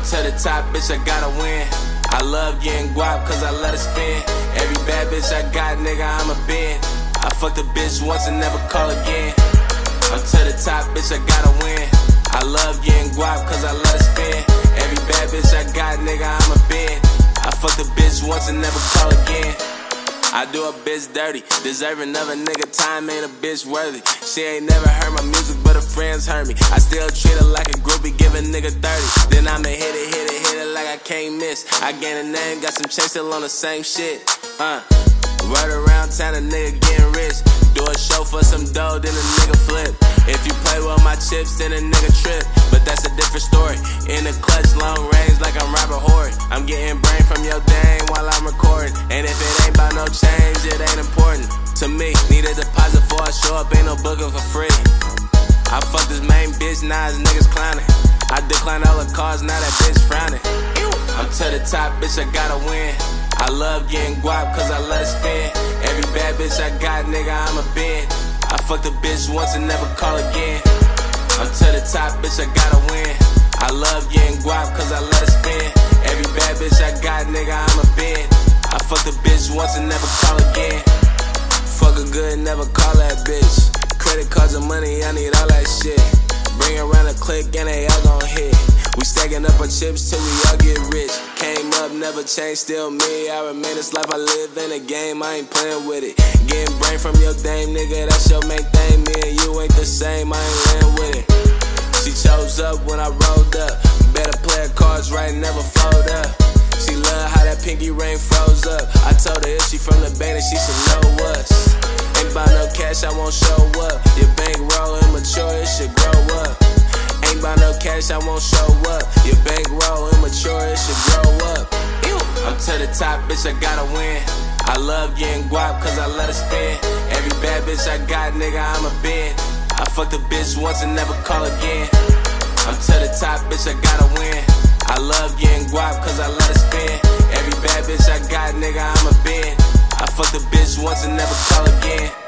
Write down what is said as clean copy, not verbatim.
to the top, bitch, I gotta win. I love getting guap cause I let it spin. Every bad bitch I got, nigga, I'm a bin. I fucked a bitch once and never call again. I'm to the top, bitch, I gotta win. I love getting guap cause I let it spin. Every bad bitch I got, nigga, I'm a bin. I fucked a bitch once and never call again. I do a bitch dirty, deserving of a nigga time ain't a bitch worthy. She ain't never heard my music, but her friends heard me. I still treat her like a groupie, give a nigga 30. Then I'ma hit it like I can't miss. I gain a name, got some chase still on the same shit. Word around town, a nigga getting rich. Do a show for some dough, then a nigga flip. If you play with my chips, then a nigga trip. But that's a different story. In the clutch, long range, like I'm Robert Horry. I'm getting brain from your dang while I'm recording. And if it ain't about no change, it ain't important to me. Need a deposit before I show up, ain't no booking for free. I fucked this main bitch, now his niggas clowning. I decline all the calls, now that bitch frowning. I'm to the top, bitch, I gotta win. I love getting guap cause I let it spin. Every bad bitch I got, nigga, I'm a bin. I fucked a bitch once and never call again. I'm to the top, bitch, I gotta win. I love getting guap cause I let it spin. Every bad bitch I got, nigga, I'm a bin. I fucked a bitch once and never call again. Fuck a good, never call that bitch. Credit cards and money, I need all that shit. Bring around a click and they all gon' hit. We stacking up our chips till we all get rich. Came up, never changed, still me. I remain this life I live in a game, I ain't playing with it. Getting brain from your dame, nigga, that's your main thing. Me and you ain't the same, I ain't laying with it. She chose up when I rolled up. Better play her cards right, never fold up. She love how that pinky ring froze up. I told her if she from the bank, then she should know us. Ain't buy no cash, I won't show up. Your bankroll immature, it should grow up. Ain't buy no cash, I won't show up. Your bankroll immature, it should grow up. I'm to the top, bitch, I gotta win. I love getting guap cause I let it spin. Every bad bitch I got, nigga, I'm a bin. I fucked a bitch once and never call again. I'm to the top, bitch, I gotta win. I love getting guap cause I let it spin. Every bad bitch I got, nigga, I'm a bin. I fucked a bitch once and never call again.